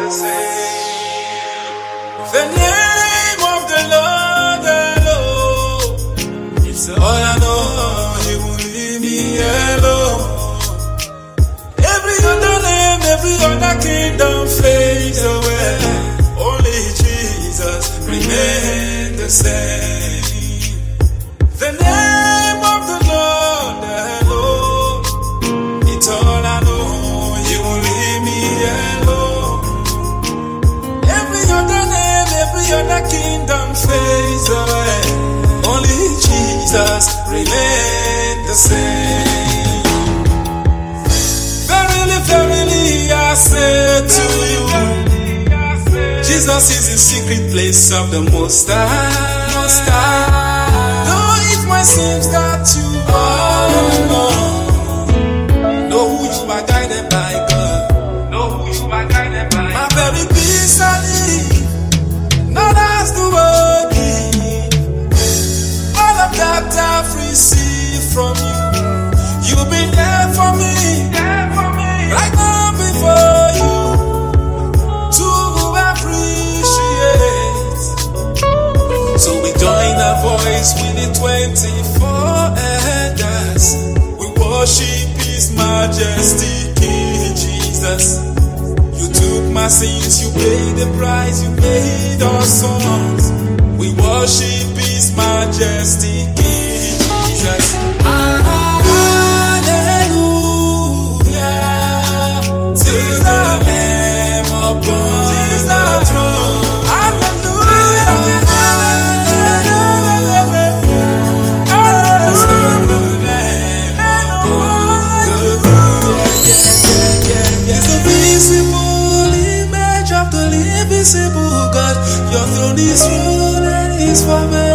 The name of the Lord alone. It's all I know. He will leave me alone. Every other name, every other kingdom fades away. Only Jesus remains the same. The name of the Lord alone. It's all I know. He will leave me alone. Every other name, every other kingdom fades away. Only Jesus remains the same. Verily, verily, I say to you, Jesus is the secret place of the Most High. Most High. Though it might seem that you are alone, know who you are guided by God. Know who you are guided by. My very peace I live, not as the world give. All of that I've received from you. You've been there for me, right now before you. To appreciate. So we join our voice with the 24 elders. We worship His Majesty, King Jesus. You took my sins, you paid the price, you paid our songs. We worship His Majesty, King Jesus. Hallelujah to the Lamb upon the throne. Hallelujah. He's the visible image of the invisible God. Your throne is ruled and is forever.